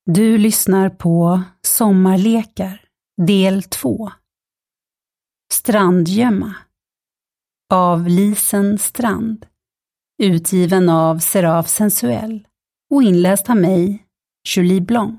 Du lyssnar på Sommarlekar, del 2. Strandgömma av Lisen Strand, utgiven av Seraf Sensuell och inläst av mig, Julie Blanc.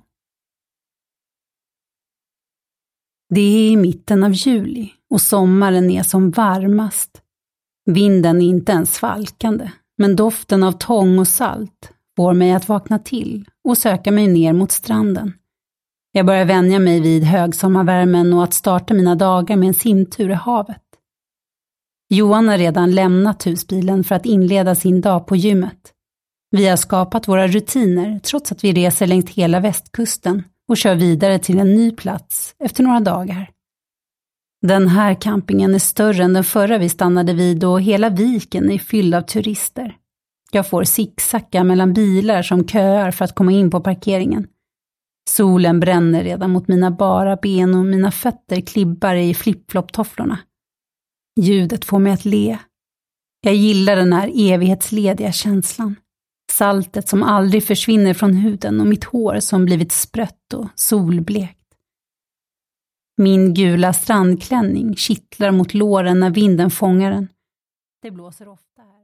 Det är i mitten av juli och sommaren är som varmast. Vinden är inte ens svalkande, men doften av tång och salt får mig att vakna till och söka mig ner mot stranden. Jag börjar vänja mig vid högsommarvärmen och att starta mina dagar med en simtur i havet. Johan har redan lämnat husbilen för att inleda sin dag på gymmet. Vi har skapat våra rutiner trots att vi reser längs hela västkusten och kör vidare till en ny plats efter några dagar. Den här campingen är större än den förra vi stannade vid och hela viken är fylld av turister. Jag får zigzacka mellan bilar som köar för att komma in på parkeringen. Solen bränner redan mot mina bara ben och mina fötter klibbar i flip-flop-tofflorna. Ljudet får mig att le. Jag gillar den här evighetslediga känslan. Saltet som aldrig försvinner från huden och mitt hår som blivit sprött och solblekt. Min gula strandklänning kittlar mot låren när vinden fångar den. Det blåser ofta här.